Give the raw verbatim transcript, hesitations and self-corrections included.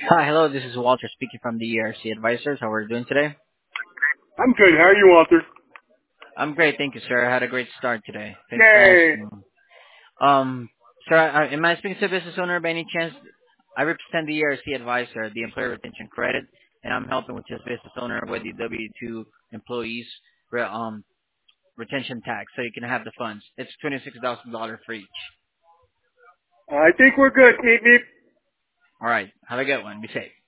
Hi, hello. This is Walter speaking from the E R C Advisors. How are you doing today? I'm good. How are you, Walter? I'm great, thank you, sir. I had a great start today. Thanks for Yay. asking. Um, sir, I, am I speaking to a business owner by any chance? I represent the E R C Advisor, the Employer Retention Credit, and I'm helping with this business owner with the W two employees re- um retention tax, so you can have the funds. It's twenty-six thousand dollars for each. I think we're good. Meep, meep. All right, have a good one. Be safe.